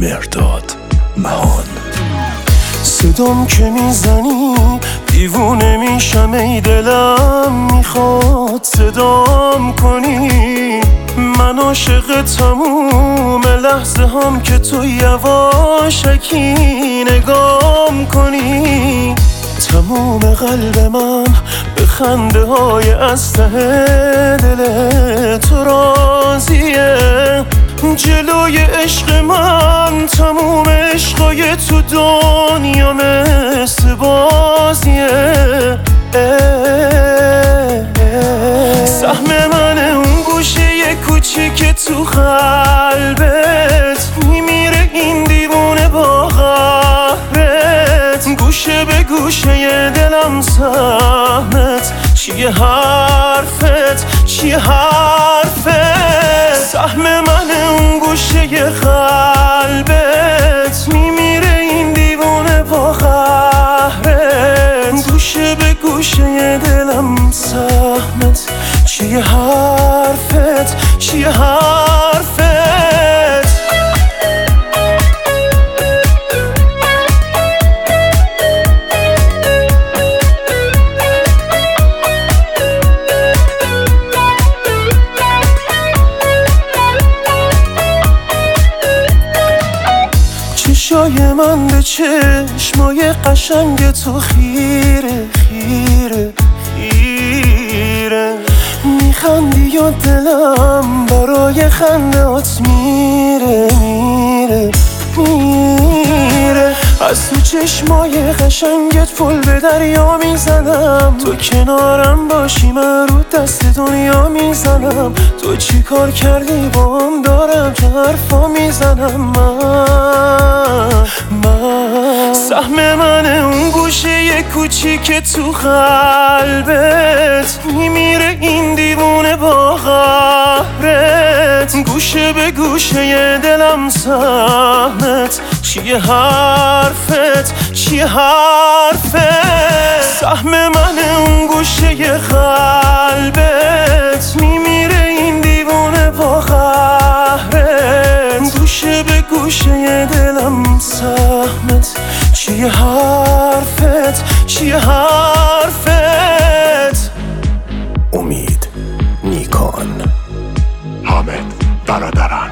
مهرداد مهان. صدام که میزنی دیوونه میشم ای دلم، میخواد صدام کنی. من عاشق تموم لحظه هم که تو یواشکی نگام کنی. تموم قلب من به خنده های از ته دل تو راضیه. جلوی عشق من تموم عشقای تو دنیا مثل بازیه. سهم من اون گوشه کوچیک تو قلبت، میمیره این دیوونه با قهرت. گوشه به گوشه دلم سهمت، چیه حرفت چیه حرفت؟ سهم من اون گوشه قلبت، میمیره این دیوونه با قهرت. گوشه به گوشه دلم سهمت، چیه حرفت چیه حرفت؟ چشای من به چشمای قشنگ تو خیره خیره خیره. میخندی و دلم برای خندهات میره میره میره. از تو چشمای قشنگت پل به دریا میزنم. تو کنارم باشی من رو دست دنیا میزنم. تو چی کار کردی با هم دارم که حرفا میزنم. من سهم من اون گوشه کوچیک تو قلبت، میمیره این دیوونه با قهرت. گوشه به گوشه دلم سهمت، چیه حرفت چیه حرفت؟ سهم من اون گوشه قلبت، میمیره این دیوونه با قهرت. گوشه به گوشه دلم سهمت، چیه حرفت چیه حرفت؟ امید نیکان. حامد برادرم.